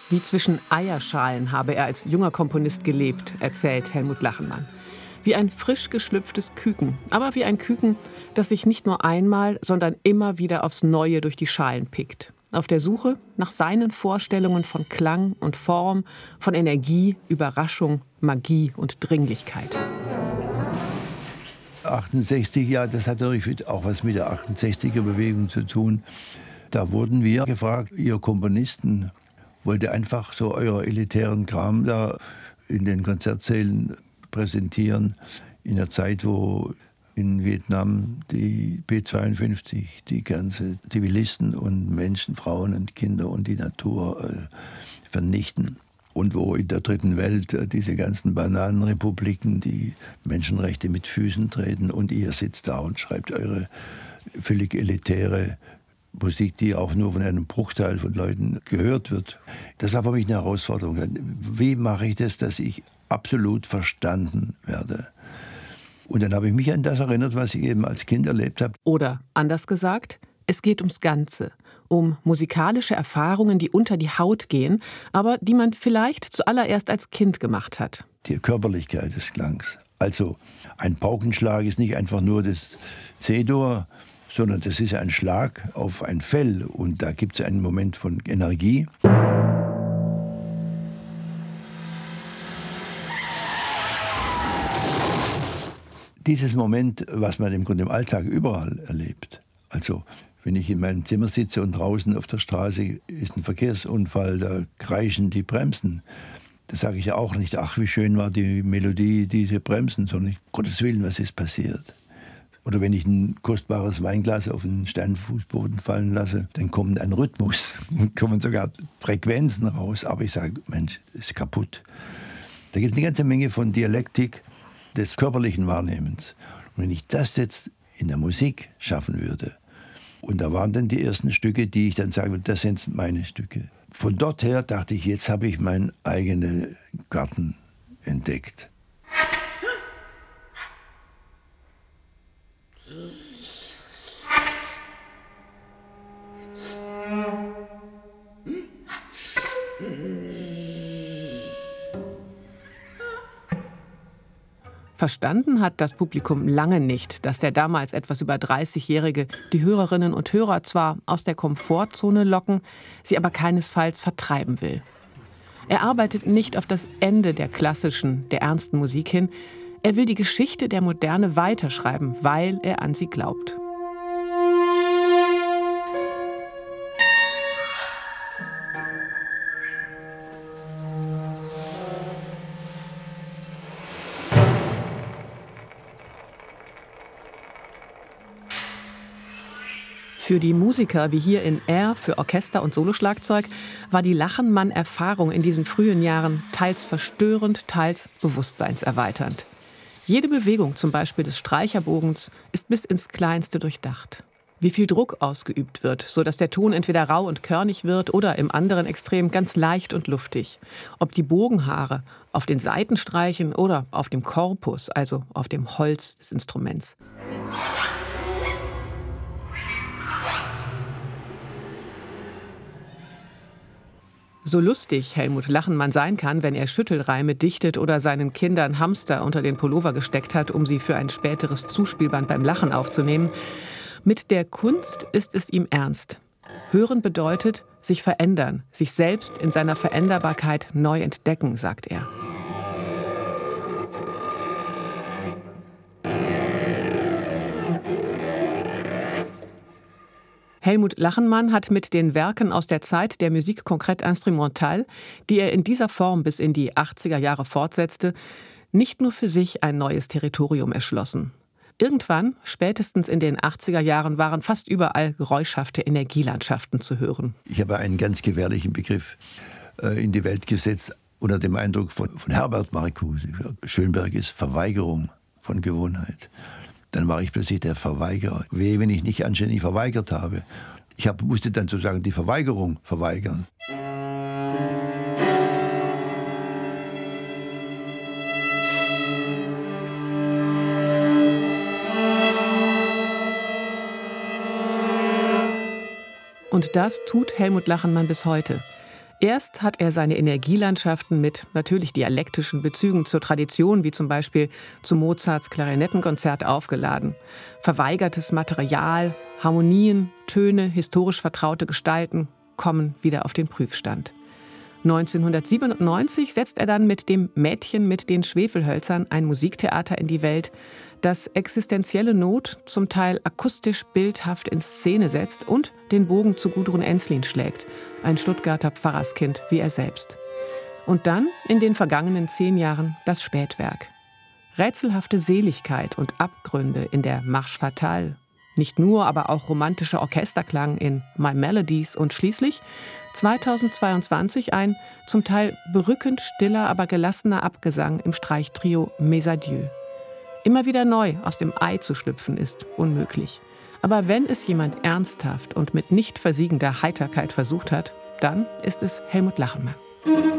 Wie zwischen Eierschalen habe er als junger Komponist gelebt, erzählt Helmut Lachenmann. Wie ein frisch geschlüpftes Küken, aber wie ein Küken, das sich nicht nur einmal, sondern immer wieder aufs Neue durch die Schalen pickt. Auf der Suche nach seinen Vorstellungen von Klang und Form, von Energie, Überraschung, Magie und Dringlichkeit. 68, ja, das hat natürlich auch was mit der 68er-Bewegung zu tun. Da wurden wir gefragt, ihr Komponisten, wollt ihr einfach so euer elitären Kram da in den Konzertsälen präsentieren, in der Zeit, wo in Vietnam die P-52 die ganze Zivilisten und Menschen, Frauen und Kinder und die Natur vernichten. Und wo in der dritten Welt diese ganzen Bananenrepubliken die Menschenrechte mit Füßen treten und ihr sitzt da und schreibt eure völlig elitäre Musik, die auch nur von einem Bruchteil von Leuten gehört wird. Das war für mich eine Herausforderung. Wie mache ich das, dass ich absolut verstanden werde? Und dann habe ich mich an das erinnert, was ich eben als Kind erlebt habe. Oder anders gesagt, es geht ums Ganze. Um musikalische Erfahrungen, die unter die Haut gehen, aber die man vielleicht zuallererst als Kind gemacht hat. Die Körperlichkeit des Klangs. Also ein Paukenschlag ist nicht einfach nur das C-Dur, sondern das ist ein Schlag auf ein Fell. Und da gibt es einen Moment von Energie. Dieses Moment, was man im Grunde im Alltag überall erlebt. Also wenn ich in meinem Zimmer sitze und draußen auf der Straße ist ein Verkehrsunfall, da kreischen die Bremsen. Da sage ich ja auch nicht, ach, wie schön war die Melodie, diese Bremsen, sondern Gottes Willen, was ist passiert? Oder wenn ich ein kostbares Weinglas auf einen Steinfußboden fallen lasse, dann kommt ein Rhythmus und kommen sogar Frequenzen raus. Aber ich sage, Mensch, das ist kaputt. Da gibt es eine ganze Menge von Dialektik des körperlichen Wahrnehmens. Und wenn ich das jetzt in der Musik schaffen würde, und da waren dann die ersten Stücke, die ich dann sagen würde, das sind meine Stücke. Von dort her dachte ich, jetzt habe ich meinen eigenen Garten entdeckt. Verstanden hat das Publikum lange nicht, dass der damals etwas über 30-Jährige die Hörerinnen und Hörer zwar aus der Komfortzone locken, sie aber keinesfalls vertreiben will. Er arbeitet nicht auf das Ende der klassischen, der ernsten Musik hin. Er will die Geschichte der Moderne weiterschreiben, weil er an sie glaubt. Für die Musiker wie hier in R, für Orchester und Soloschlagzeug, war die Lachenmann-Erfahrung in diesen frühen Jahren teils verstörend, teils bewusstseinserweiternd. Jede Bewegung, zum Beispiel des Streicherbogens, ist bis ins Kleinste durchdacht. Wie viel Druck ausgeübt wird, sodass der Ton entweder rau und körnig wird oder im anderen Extrem ganz leicht und luftig. Ob die Bogenhaare auf den Saiten streichen oder auf dem Korpus, also auf dem Holz des Instruments. So lustig Helmut Lachenmann sein kann, wenn er Schüttelreime dichtet oder seinen Kindern Hamster unter den Pullover gesteckt hat, um sie für ein späteres Zuspielband beim Lachen aufzunehmen, mit der Kunst ist es ihm ernst. Hören bedeutet, sich verändern, sich selbst in seiner Veränderbarkeit neu entdecken, sagt er. Helmut Lachenmann hat mit den Werken aus der Zeit der Musique concrète instrumentale, die er in dieser Form bis in die 80er Jahre fortsetzte, nicht nur für sich ein neues Territorium erschlossen. Irgendwann, spätestens in den 80er Jahren, waren fast überall geräuschhafte Energielandschaften zu hören. Ich habe einen ganz gefährlichen Begriff in die Welt gesetzt, unter dem Eindruck von Herbert Marcuse. Schönberg ist Verweigerung von Gewohnheit. Dann war ich plötzlich der Verweigerer. Wehe, wenn ich nicht anständig verweigert habe. Ich musste dann sozusagen die Verweigerung verweigern. Und das tut Helmut Lachenmann bis heute. Erst hat er seine Energielandschaften mit natürlich dialektischen Bezügen zur Tradition, wie zum Beispiel zu Mozarts Klarinettenkonzert, aufgeladen. Verweigertes Material, Harmonien, Töne, historisch vertraute Gestalten kommen wieder auf den Prüfstand. 1997 setzt er dann mit dem Mädchen mit den Schwefelhölzern ein Musiktheater in die Welt, das existenzielle Not zum Teil akustisch bildhaft in Szene setzt und den Bogen zu Gudrun Ensslin schlägt, ein Stuttgarter Pfarrerskind wie er selbst. Und dann in den vergangenen 10 Jahren das Spätwerk. Rätselhafte Seligkeit und Abgründe in der Marche Fatale. Nicht nur, aber auch romantischer Orchesterklang in My Melodies und schließlich 2022 ein zum Teil berückend stiller, aber gelassener Abgesang im Streichtrio Mes Adieux. Immer wieder neu aus dem Ei zu schlüpfen ist unmöglich. Aber wenn es jemand ernsthaft und mit nicht versiegender Heiterkeit versucht hat, dann ist es Helmut Lachenmann.